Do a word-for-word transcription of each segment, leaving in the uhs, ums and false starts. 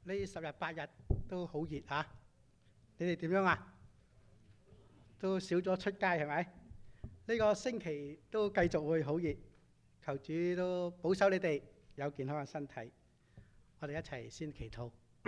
呢十日八日都好熱嚇，你哋點樣啊？都少咗出街係咪？呢個星期都繼續會好熱，求主都保守你哋有健康嘅身體。我哋一齊先祈禱。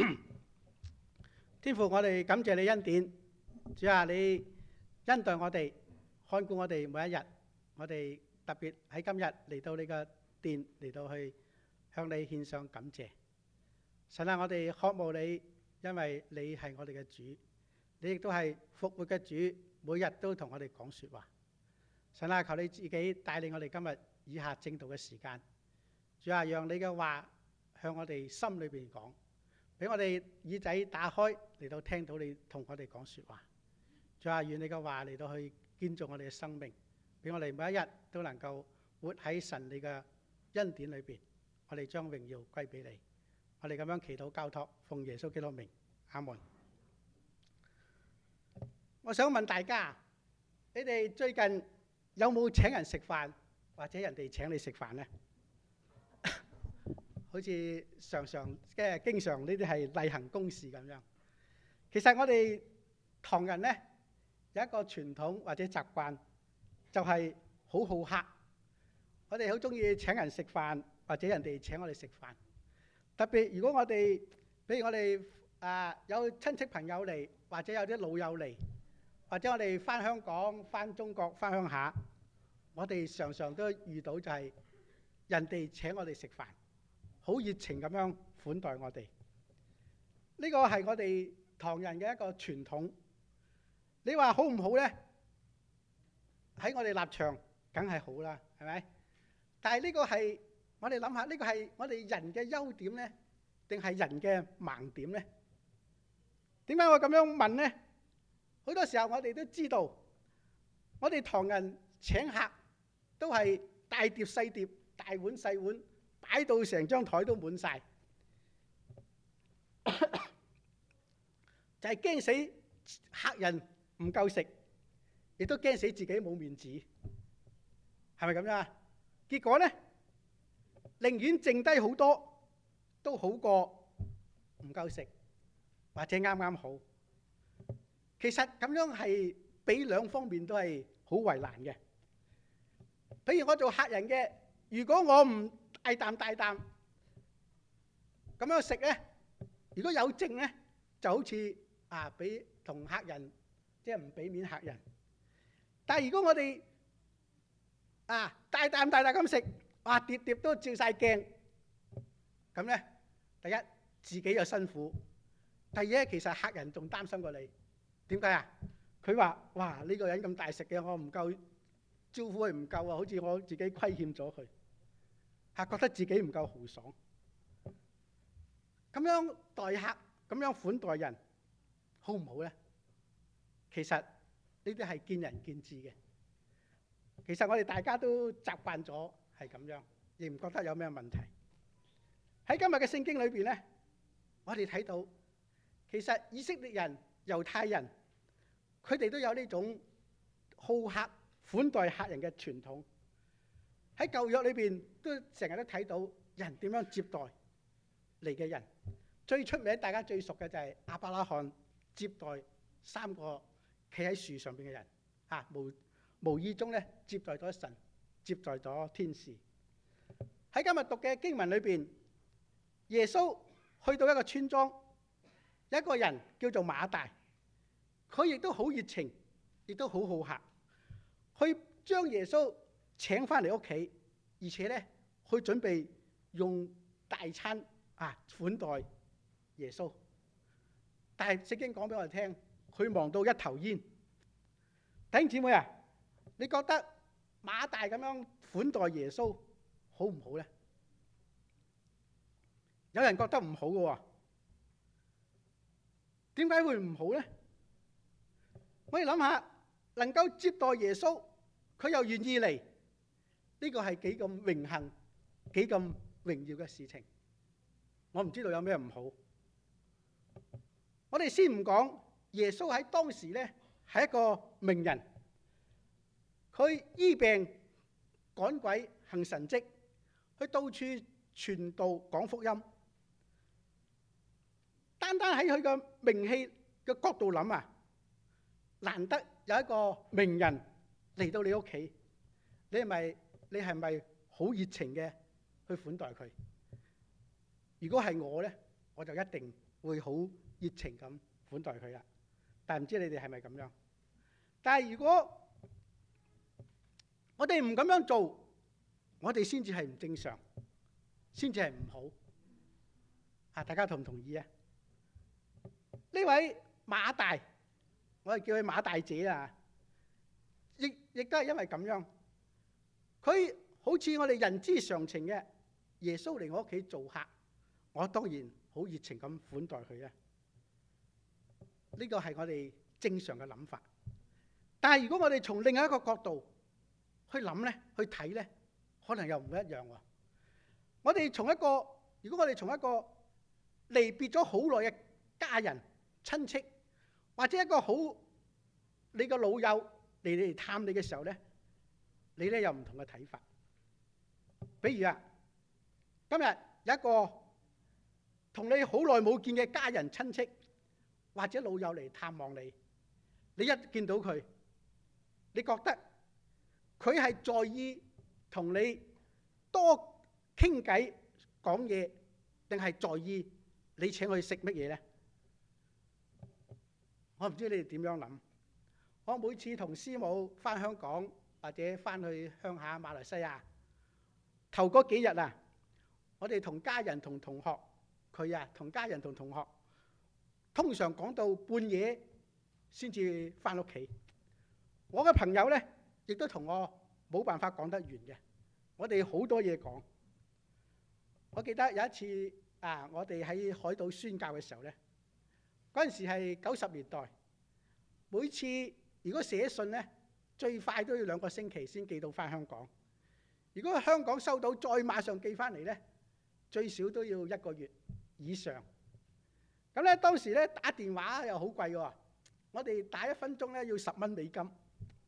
天父，我哋感謝你恩典，主啊，你恩待我哋，看顧我哋每一日。我哋特別喺今日嚟到你個殿，嚟到去向你獻上感謝。神啊，我哋渴慕你，因為你係我哋嘅主，你亦都係復活嘅主，每日都同我哋講說話。神啊，求你自己帶領我哋今日以下正道嘅時間。主啊，讓你嘅話向我哋心裏邊講，俾我哋耳仔打開嚟到聽到你同我哋講說話。主啊，願你嘅話嚟到去建造我哋嘅生命，俾我哋每一日都能夠活喺神你嘅恩典裏邊。我哋將榮耀歸俾你。我哋咁樣祈禱交託，奉耶穌基督名，阿門。我想問大家，你哋最近有冇請人食飯，或者人哋請你食飯呢？好似常常即係經常呢啲係例行公事咁樣。其實我哋唐人呢有一個傳統或者習慣，就係好好客。我哋好中意請人食飯，或者人哋請我哋食飯。特別如果我哋，比如我哋啊有親戚朋友嚟，或者有啲老友嚟，或者我哋翻香港、翻中國、翻鄉下，我哋常常都遇到就係人哋請我哋食飯，好熱情咁樣款待我哋。呢個係我哋唐人嘅一個傳統。你話好唔好呢？喺我哋立場，梗係好啦，係咪？但係呢個係。我哋諗下，呢個係我哋人嘅優點呢，定係人嘅盲點呢？點解我咁樣問呢？好多時候我哋都知道，我哋唐人請客都係大碟細碟、大碗細碗，擺到成張台都滿晒，就係驚死客人唔夠食，亦都驚死自己冇面子，係咪咁樣啊？結果呢？寧願剩低好多，都好過唔夠食，或者啱啱好。其實咁樣係俾兩方面都係好為難嘅。比如我做客人嘅，如果我唔大啖大啖咁樣食呢，如果有剩呢，就好似啊俾同客人即係唔俾面客人。但係如果我哋啊大啖大啖咁食，哇！碟碟都照晒鏡，咁呢，第一自己又辛苦，第二其實客人仲擔心過你。點解啊？佢話：哇！呢個人咁大食嘅，我唔夠招呼佢唔夠啊，好似我自己虧欠咗佢，嚇覺得自己唔夠豪爽。咁樣待客，咁樣款待人，好唔好呢？其實呢啲係見仁見智嘅。其實我哋大家都習慣咗。係咁樣，亦唔覺得有咩問題。喺今日嘅聖經裏邊呢，我哋睇到其實以色列人、猶太人，佢哋都有呢種好客款待客人嘅傳統。喺舊約裏邊都成日都睇到人點樣接待嚟嘅人。最出名、大家最熟嘅就係亞伯拉罕接待三個企喺樹上邊嘅人，啊無無意中咧接待咗神。接待咗天使。喺今日讀嘅經文裏邊，耶穌去到一個村莊，有一個人叫做馬大，佢亦都好熱情，亦都好好客，去將耶穌請翻嚟屋企，而且咧去準備用大餐啊款待耶穌。但係聖經講俾我哋聽，佢忙到一頭煙。弟兄姊妹啊，你覺得馬大咁樣款待耶穌好唔好呢？有人覺得唔好嘅喎，點解會唔好呢？我哋諗下，能夠接待耶穌，佢又願意嚟，呢個係幾咁榮幸、幾咁榮耀嘅事情。我唔知道有咩唔好。我哋先唔講耶穌喺當時呢係一個名人。佢醫病、趕鬼、行神蹟，去到處傳道講福音。 單單喺佢個名氣嘅角度諗啊，難得有一個名人嚟到你屋企，你係咪你係咪好熱情嘅去款待佢？如果係我咧，我就一定會好熱情咁款待佢啦。但係唔知你哋係咪咁樣？但係如果我哋唔咁樣做，我哋先至係唔正常，先至係唔好。啊，大家同唔同意啊？呢位馬大，我哋叫佢馬大姐啊，亦亦都係因為咁樣，佢好似我哋人之常情嘅，耶穌嚟我屋企做客，我當然好熱情咁款待佢啊。呢個係我哋正常嘅諗法。但係如果我哋從另一個角度去諗咧，去睇咧，可能又唔會一樣喎。我哋從一個，如果我哋從一個離別咗好耐嘅家人、親戚，或者一個好你個老友嚟你嚟探你嘅時候咧，你咧有唔同嘅睇法。比如啊，今日有一個同你好耐冇見嘅家人、親戚或者老友嚟探望你，你一見到佢，你覺得佢係在意同你多傾偈講嘢，定係在意你請佢食乜嘢咧？我唔知你哋點樣諗。我每次同師母翻香港或者翻去鄉下馬來西亞，頭嗰幾日啊，我哋同家人同同學，佢啊同家人同同學，通常講到半夜先至翻屋企。我嘅朋友咧，亦都同我冇辦法講得完嘅。我哋好多嘢講。我記得有一次啊，我哋喺海島宣教嘅時候咧，嗰陣時係九十年代，每次如果寫信咧，最快都要兩個星期先寄到翻香港。如果香港收到再馬上寄翻嚟咧，最少都要一個月以上。咁咧當時咧打電話又好貴喎，我哋打一分鐘咧要十蚊美金。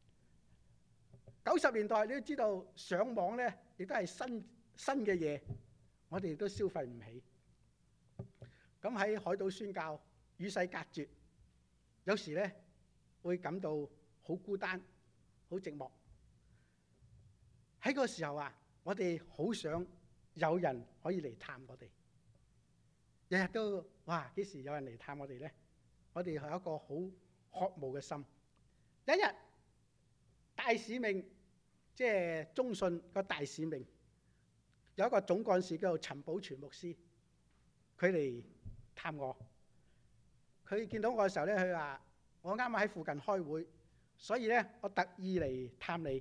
九十年代你都知道上網咧亦都係新新嘅嘢，我哋都消費唔起。咁喺海島宣教，與世隔絕，有時咧會感到好孤單、好寂寞。喺個時候啊，我哋好想有人可以嚟探我哋，日日都哇幾時有人嚟探我哋咧？我哋係一個好渴慕嘅心。有一日大使命，即係中信個大使命，有一個總幹事叫做陳寶全牧師，佢嚟探我。佢見到我嘅時候咧，佢話：我啱啱喺附近開會，所以咧我特意嚟探你。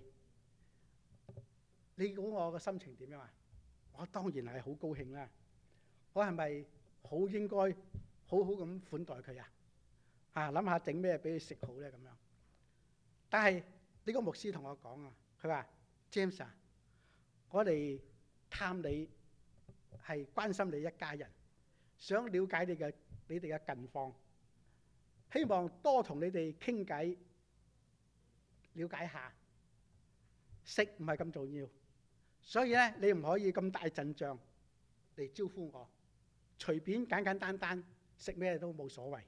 你估我個心情點樣啊？我當然係好高興啦。我係咪好應該好好咁款待佢啊？啊，諗下整咩俾佢食好咧咁樣。但係呢個牧師同我講啊，佢話 James 啊，我哋探你係關心你一家人，想了解你嘅你哋嘅近況，希望多同你哋傾偈，了解下。食唔係咁重要，所以咧你唔可以咁大陣仗嚟招呼我，隨便簡簡單單食咩都冇所謂。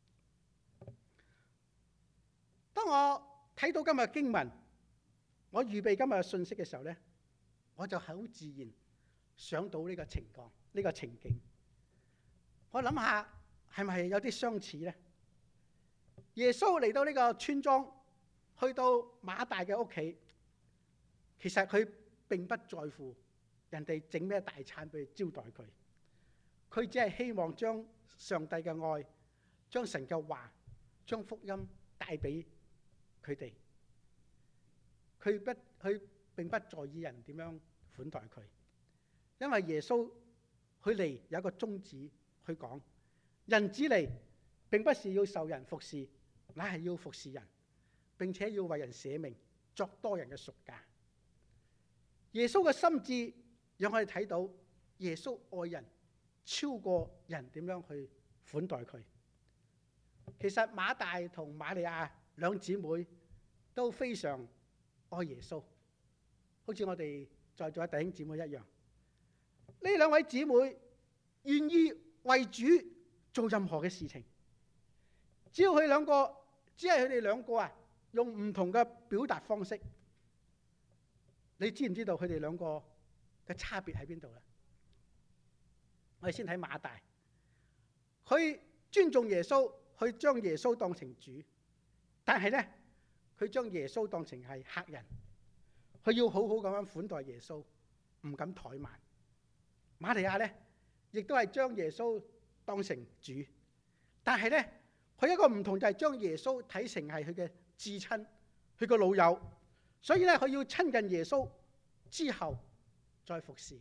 當我睇到今日經文，我預備今日嘅信息嘅時候咧，我就好自然想到呢個情況、呢個情景。我諗下係咪有啲相似咧？耶穌嚟到呢個村莊，去到馬大嘅屋企，其實佢並不在乎人哋整咩大餐俾佢招待佢，佢只係希望將上帝嘅愛、將神嘅話、將福音帶俾佢哋。佢不佢並不在意人點樣款待佢，因為耶穌佢嚟有一個宗旨去講：人子嚟並不是要受人服侍，乃係要服侍人，並且要為人捨命，作多人嘅贖價。耶穌嘅心志讓我哋睇到耶穌愛人超過人點樣去款待佢。其實馬大同瑪利亞兩姊妹都非常愛耶穌，好似我哋在座嘅弟兄姊妹一樣。呢兩位姊妹願意為主做任何嘅事情。只要佢兩個，只係佢哋兩個啊，用唔同嘅表達方式。你知唔知道佢哋兩個嘅差別喺邊度咧？我哋先睇馬大，佢尊重耶穌，佢將耶穌當成主，但係咧，佢將耶穌當成係客人，佢要好好咁樣款待耶穌，唔敢怠慢。馬利亞咧，亦都係將耶穌當成主，但係咧，佢一個唔同就係將耶穌睇成係佢嘅至親，佢個老友，所以咧，佢要親近耶穌之後再服侍。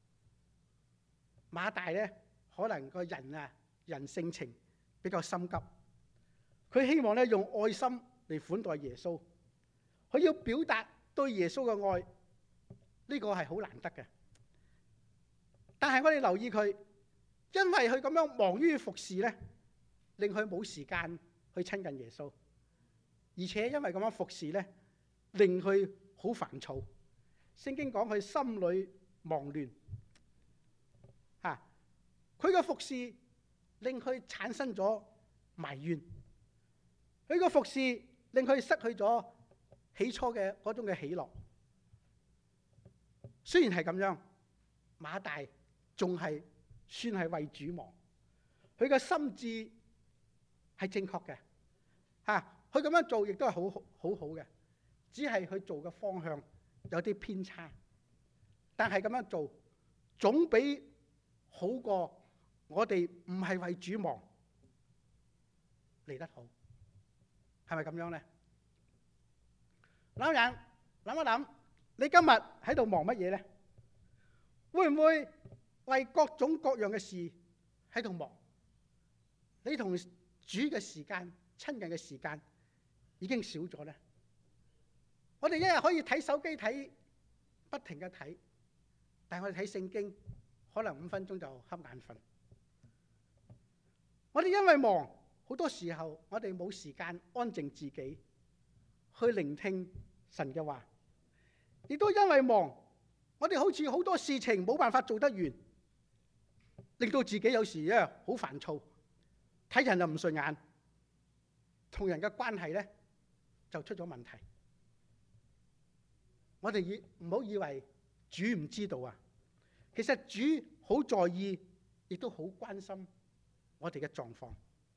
馬大咧，可能個人啊，人性情比較心急，佢希望咧用愛心嚟款待耶穌，佢要表達對耶穌嘅愛，呢個係好難得嘅。但係我哋留意佢，因為佢咁樣忙於服侍咧，令佢冇時間去親近耶穌，而且因為咁樣服侍咧，令佢好煩躁。聖經講佢心裏忙亂，吓，佢嘅服侍令佢產生咗埋怨，佢嘅服侍令佢失去咗起初嘅嗰種嘅喜樂。雖然係咁樣，馬大仲係算係為主忙，佢嘅心志係正確嘅，吓，佢咁樣做亦都係好好好嘅，只係佢做嘅方向有啲偏差，但係咁樣做總比好過我哋唔係為主忙嚟得好，係咪咁樣咧？諗人諗一諗，你今日喺度忙乜嘢咧？會唔會為各種各樣嘅事喺度忙？你同主嘅時間、親近嘅時間已經少咗咧。我哋一日可以睇手機睇，不停嘅睇，但係我哋睇聖經可能五分鐘就瞌眼瞓。我哋因為忙，好多時候我哋冇時間安靜自己去聆聽神嘅話，亦都因為忙，我哋好似好多事情冇辦法做得完，令到自己有時咧好煩躁，睇人就唔順眼，同人嘅關係咧就出咗問題。我哋以唔好以為主唔知道啊，其實主好在意，亦都好關心我哋嘅狀況。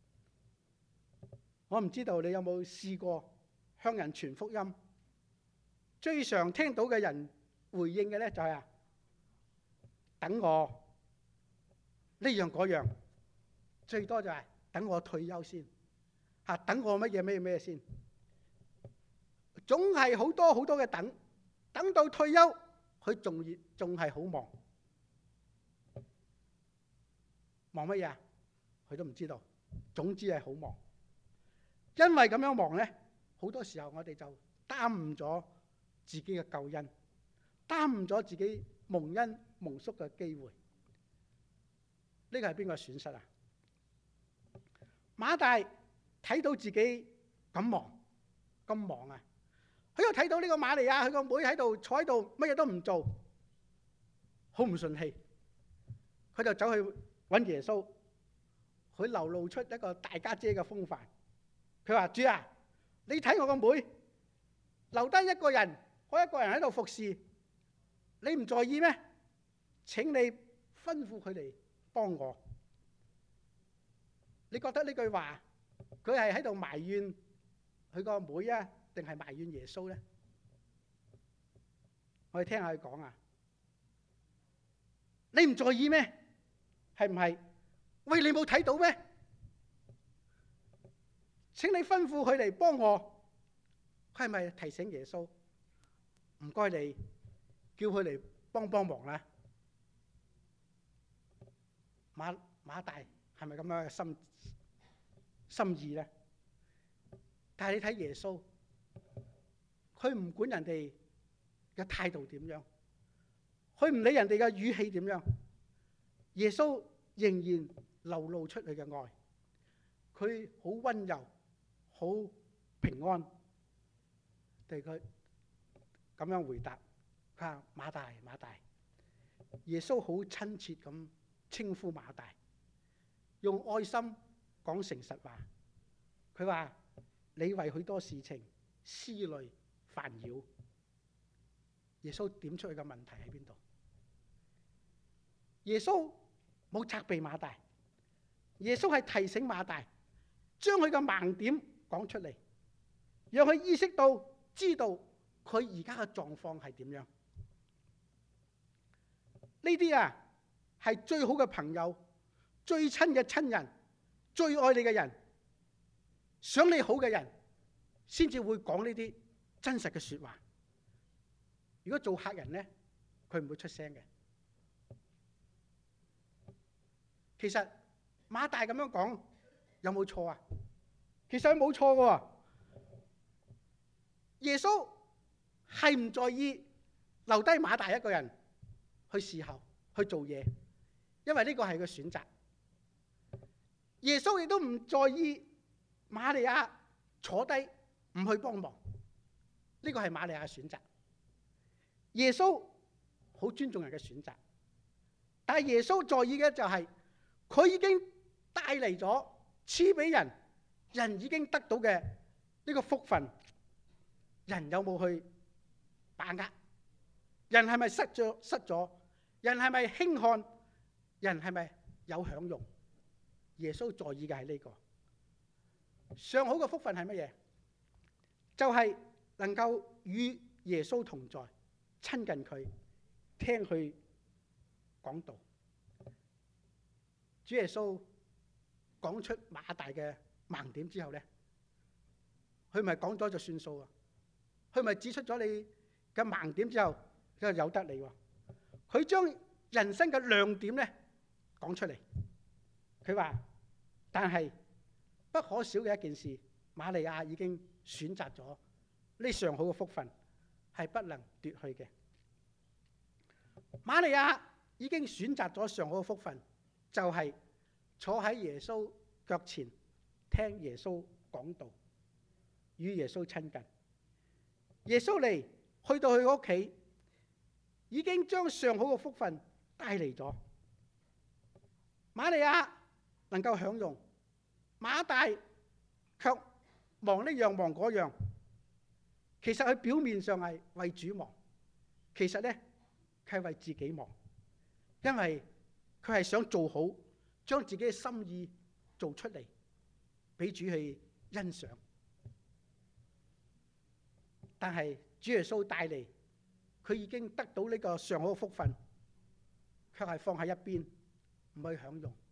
我唔知道你有冇試過向人傳福音，最常聽到嘅人回應嘅咧就係啊，等我呢樣嗰樣，最多就係等我退休先，吓，等我乜嘢乜嘢乜嘢先，總係好多好多嘅等。等到退休，佢仲要仲係好忙，忙乜嘢啊？佢都唔知道。總之係好忙，因為咁樣忙咧，好多時候我哋就耽誤咗自己嘅救恩，耽誤咗自己蒙恩蒙福嘅機會。呢個係邊個損失啊？馬大睇到自己咁忙，咁忙啊！佢又睇到呢個瑪利亞，佢個妹喺度坐喺度，乜嘢都唔做，好唔順氣。佢就走去揾耶穌，佢流露出一個大家姐嘅風範。佢話：主啊，你睇我個妹，留低一個人，我一個人喺度服侍，你唔在意咩？請你吩咐佢哋幫我。你覺得呢句話佢係喺度埋怨佢個妹啊，定係埋怨耶穌咧？我哋聽下佢講啊！你唔在意咩？係唔係？喂，你冇睇到咩？請你吩咐佢嚟幫我。佢係咪提醒耶穌？唔該你叫佢嚟幫幫忙啦。馬馬大係咪咁樣嘅心心意咧？但係你睇耶穌，佢唔管人哋嘅態度點樣，佢唔理人哋嘅語氣點樣，耶穌仍然流露出佢嘅愛。佢好溫柔，好平安對佢咁樣回答。佢話：馬大，馬大。耶穌好親切咁稱呼馬大， 用愛心講誠實話。佢話你為許多事情思慮煩擾。耶穌點出佢嘅問題喺邊度？耶穌冇責備馬大，耶穌係提醒馬大，將佢嘅盲點講出嚟，讓佢意識到、知道佢而家嘅狀況係點樣。呢啲啊係最好嘅朋友、最親嘅親人、最愛你嘅人、想你好嘅人，先至會講呢啲真實嘅說話。如果做客人呢，佢唔會出聲嘅。其實馬大咁樣講有冇錯啊？其實佢冇錯嘅。耶穌係唔在意留低馬大一個人去侍候、去做嘢，因為呢個係佢選擇。耶穌亦都唔在意瑪利亞坐低唔去幫忙，呢個係瑪利亞嘅選擇。耶穌好尊重人嘅選擇，但係耶穌在意嘅就係佢已經帶嚟咗賜俾人，人已經得到嘅呢個福分，人有冇去把握？人係咪失咗？失咗？人係咪輕看？人係咪有享用？耶穌在意嘅係呢個上好嘅福分係乜嘢？就係能夠與耶穌同在，親近佢，聽佢講道。主耶穌講出馬大嘅盲點之後咧，佢咪講咗就算數啊？佢咪指出咗你嘅盲點之後，就由得你喎。佢將人生嘅亮點咧講出嚟。佢話：但係不可少嘅一件事，瑪利亞已經選擇咗呢上好嘅福分，係不能奪去嘅。瑪利亞已經選擇咗上好嘅福分，就係、是、坐喺耶穌腳前聽耶穌講道，與耶穌親近。耶穌嚟去到佢屋企，已經將上好嘅福分帶嚟咗。瑪利亞能夠享用，馬大卻忙呢樣忙嗰樣。其實佢表面上係為主忙，其實咧佢係為自己忙，因為佢係想做好，將自己嘅心意做出嚟，俾主去欣賞。但係主耶穌帶嚟，佢已經得到呢個上好嘅福分，卻係放喺一邊，唔去享用。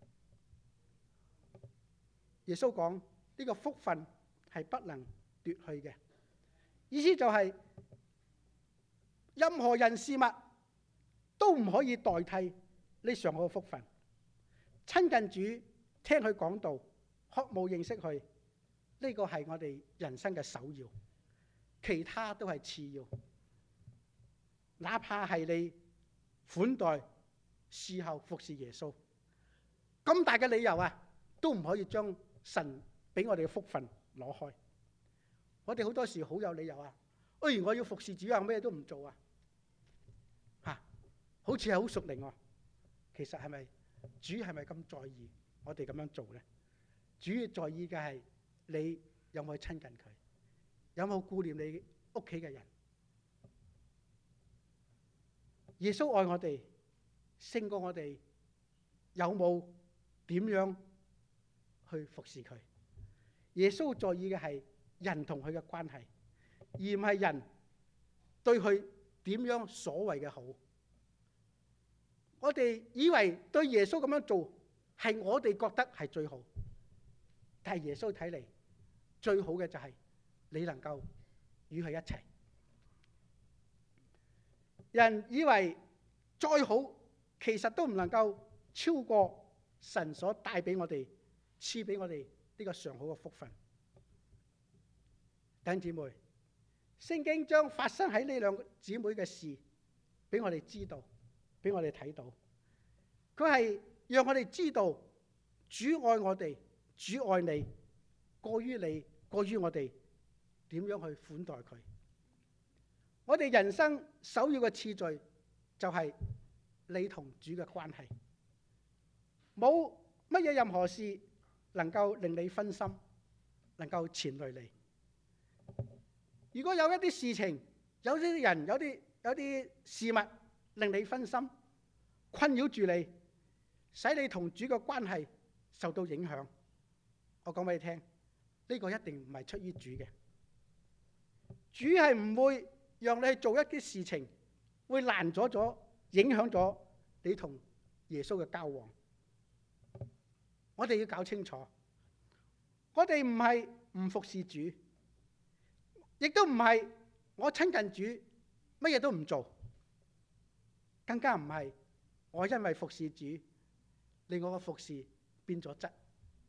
耶穌講呢個福分係不能奪去嘅，意思就係任何人事物都唔可以代替呢上好嘅福分。親近主，聽佢講道，渴慕認識佢，呢個係我哋人生嘅首要，其他都係次要。哪怕係你款待、侍候、服侍耶穌，咁大嘅理由啊，都唔可以將神俾我哋嘅福分攞開。我哋好多時好有理由啊，哎，我要服侍主啊，咩都唔做啊，吓，好似係好屬靈喎。其實係咪主係咪咁在意我哋咁樣做咧？主要在意嘅係你有冇去親近佢，有冇顧念你屋企嘅人。耶穌愛我哋勝過我哋有冇點樣去服侍佢。耶穌在意嘅係人同佢嘅關係，而唔係人對佢點樣所謂嘅好。我哋以為對耶穌咁樣做係我哋覺得係最好，但係耶穌睇嚟最好嘅就係你能夠與佢一齊。人以為再好，其實都唔能夠超過神所帶俾我哋、賜俾我哋呢個上好嘅福分。弟兄姊妹，聖經將發生喺呢兩個姊妹嘅事俾我哋知道，俾我哋睇到。佢係讓我哋知道主愛我哋，主愛你，過於你，過於我哋點樣去款待佢。我哋人生首要嘅次序就係你同主嘅關係，冇乜嘢任何事能夠令你分心，能夠纏累你？如果有一啲事情，有啲人，有啲有啲事物令你分心，困擾住你，使你同主嘅關係受到影響，我講俾你聽，呢個一定唔係出於主嘅。主係唔會讓你去做一啲事情，會攔阻咗、影響咗你同耶穌嘅交往。我哋要搞清楚，我哋唔係唔服侍主，亦都唔係我親近主乜嘢都唔做，更加唔係我因為服侍主令我嘅服侍變咗質。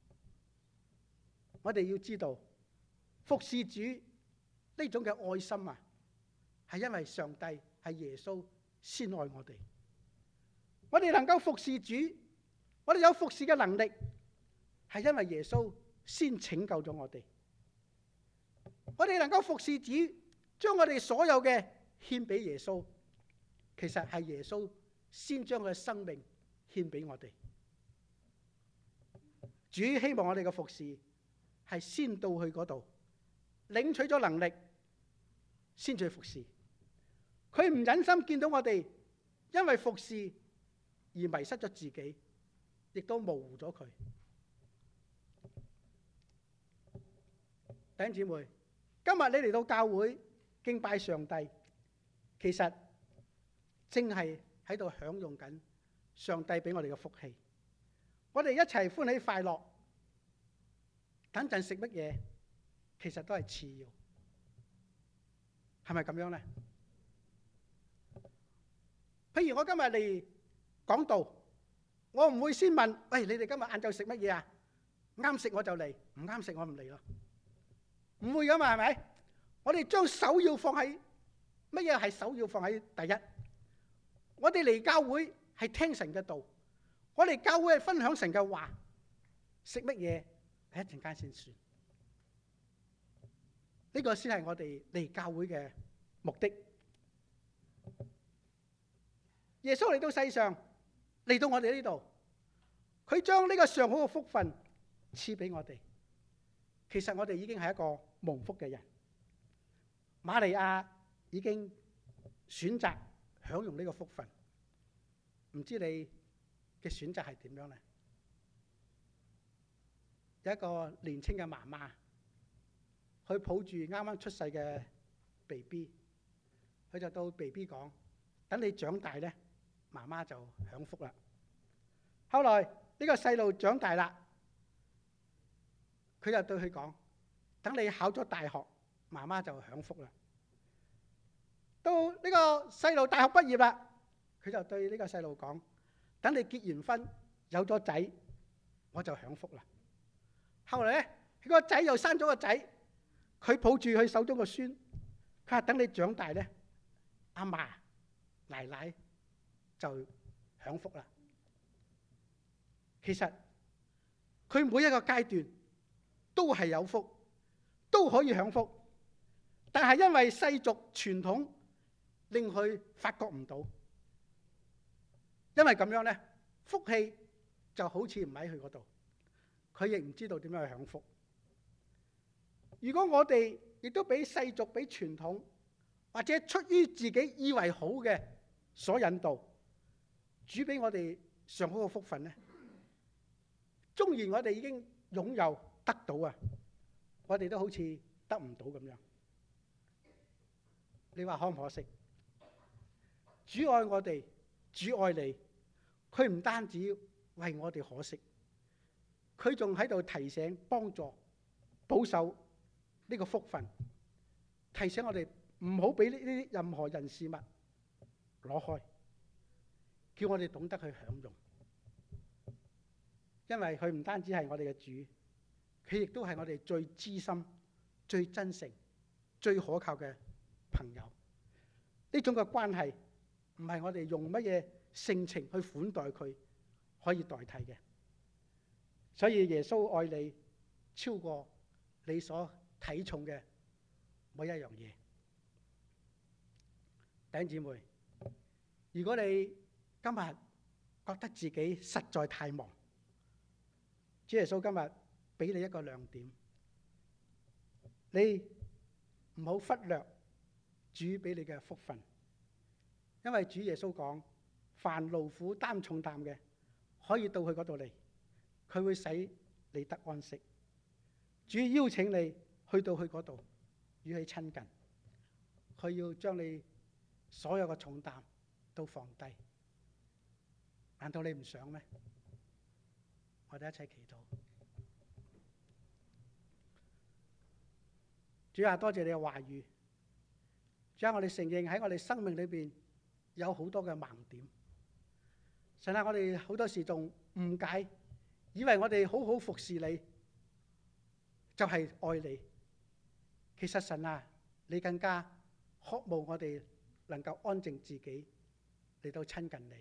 我哋要知道服侍主呢種嘅愛心啊，係因為上帝係耶穌先愛我哋。我哋能夠服侍主，我哋有服侍嘅能力，係因為耶穌先拯救咗我哋。我哋能夠服侍主，將我哋所有嘅獻俾耶穌，其實係耶穌先將佢嘅生命獻俾我哋。主希望我哋嘅服侍係先到去嗰度，領取咗能力，先至去服侍。佢唔忍心見到我哋因為服侍而迷失咗自己，亦都模糊咗佢。弟兄姊妹，今日你嚟到教會敬拜上帝，其實正係喺度享用緊上帝俾我哋嘅福氣。我哋一齊歡喜快樂，等陣食乜嘢，其實都係次要，係咪咁樣呢？譬如我今日嚟講道，我唔會先問，喂，你哋今日晏晝食乜嘢啊？啱食我就嚟，唔啱食我唔嚟咯。唔會噶嘛，係咪？我哋將首要放喺乜嘢？係首要放喺第一。我哋嚟教會係聽神嘅道，我哋教會係分享神嘅話，食乜嘢係一陣間先算。呢個先係我哋嚟教會嘅目的。耶穌嚟到世上，嚟到我哋呢度，佢將呢個上好嘅福分賜俾我哋。其實我哋已經係一個蒙福嘅人。瑪利亞已經選擇享用呢個福分，唔知你嘅選擇係點樣呢？有一個年輕嘅媽媽，佢抱住啱啱出世嘅 B B， 佢就到 B B 講：等你長大呢，媽媽就享福啦。後來呢個細路長大啦，佢就對佢講：等你考咗大學，媽媽就享福啦。到呢個細路大學畢業啦，佢就對呢個細路講：等你結完婚，有咗仔，我就享福啦。後來咧，佢個仔又生咗個仔，佢抱住佢手中個孫，佢話：等你長大咧，阿嫲奶奶就享福啦。其實佢每一個階段都係有福，都可以享福，但係因為世俗傳統令佢發覺唔到，因為咁樣咧，福氣就好似唔喺佢嗰度，佢亦唔知道點樣去享福。如果我哋亦都俾世俗、俾傳統或者出於自己以為好嘅所引導，主俾我哋上好嘅福分咧，縱然我哋已經擁有得到啊，我哋都好似得唔到咁樣。你話可唔可惜？主愛我哋，主愛你，佢唔單止為我哋可惜，佢仲喺度提醒、幫助、保守呢個福分，提醒我哋唔好俾呢啲任何人事物攞開，叫我哋懂得去享用。因為佢唔單止係我哋嘅主，佢亦都係我哋最知心、最真誠、最可靠嘅朋友。呢種嘅關係唔係我哋用乜嘢性情去款待佢可以代替嘅。所以耶穌愛你超過你所睇重嘅每一樣嘢。弟兄姊妹，如果你今日覺得自己實在太忙， 主耶穌今日俾你一個亮點，你唔好忽略主俾你嘅福分，因為主耶穌講，凡勞苦擔重擔嘅，可以到佢嗰度嚟，佢會使你得安息。主邀請你去到佢嗰度與佢親近，佢要將你所有嘅重擔都放低。難道你唔想咩？我哋一齊祈禱。主啊，多謝你嘅話語。主啊，我哋承認喺我哋生命裏邊有好多嘅盲點。神啊，我哋好多時仲誤解，以為我哋好好服侍你就係愛你。其實神啊，你更加渴望我哋能夠安靜自己嚟到親近你。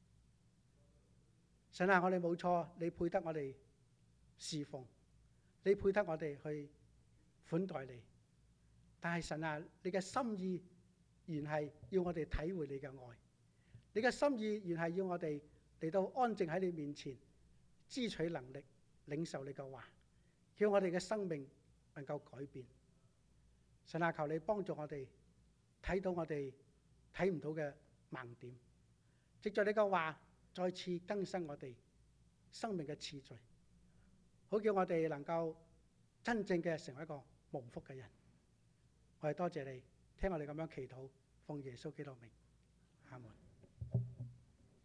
神啊，我哋冇錯，你配得我哋侍奉，你配得我哋去款待你。但係神啊，你嘅心意原係要我哋體會你嘅愛，你嘅心意原係要我哋嚟到安靜喺你面前，支取能力，領受你嘅話，叫我哋嘅生命能夠改變。神啊，求你幫助我哋睇到我哋睇唔到嘅盲點，藉着你嘅話再次更新我哋生命嘅次序，好叫我哋能夠真正嘅成為一個蒙福嘅人。我哋多謝你，聽我哋咁樣祈禱，奉耶穌基督名，阿門。